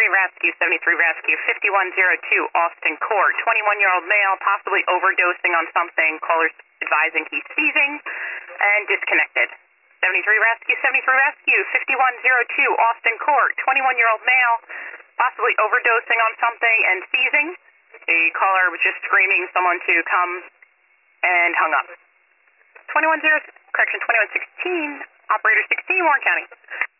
Rescue, 73 Rescue, 5102 Austin Court. 21-year-old male, possibly overdosing on something. Caller's advising he's seizing and disconnected. 73 Rescue, 73 Rescue, 5102 Austin Court. 21-year-old male, possibly overdosing on something and seizing. The caller was just screaming someone to come and hung up. 2116, operator 16, Warren County.